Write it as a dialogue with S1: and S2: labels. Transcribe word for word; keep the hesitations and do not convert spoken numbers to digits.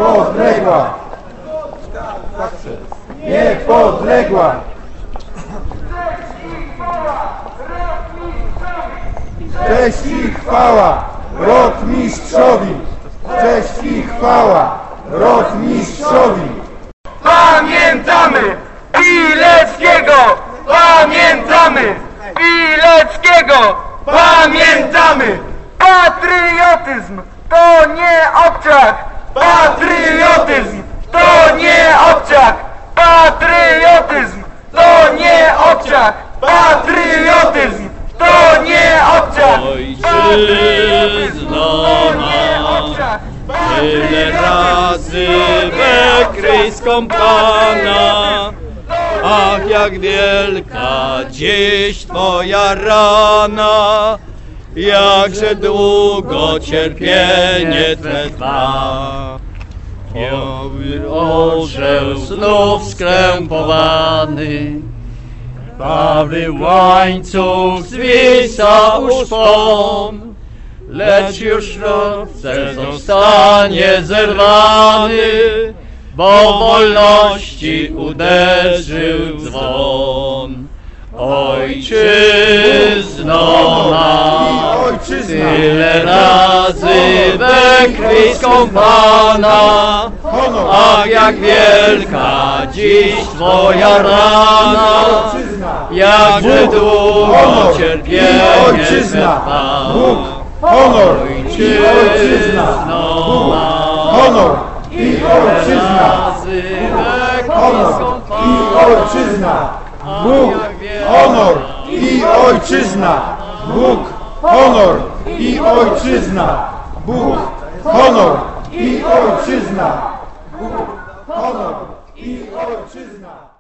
S1: niepodległa, niepodległa. Cześć i chwała rotmistrzowi, cześć i chwała rotmistrzowi.
S2: Pamiętamy Pileckiego, pamiętamy Pileckiego, pamiętamy. Patriotyzm to nie obciach, patriotyzm to nie obciach, patriotyzm to nie obciach, patriotyzm to nie obciach.
S3: Ojczyzno ma, tyle razy we krwi skąpana, ach, jak wielka dziś twoja rana, jakże długo cierpienie twe trwa. Orzeł znów skrępowany, krwawy łańcuch zwisa u szpon, lecz już wkrótce zostanie zerwany, bo wolności uderzył dzwon. Ojczyzno ma, tyle razy we krwi skąpana, ach, jak wielka dziś twoja rana, jakże długo cierpienie trwa.
S1: Honor i ojczyzna, honor i ojczyzna, honor i ojczyzna, Bóg, honor i ojczyzna, Bóg, honor i ojczyzna, Bóg, honor i ojczyzna, Bóg, honor i ojczyzna.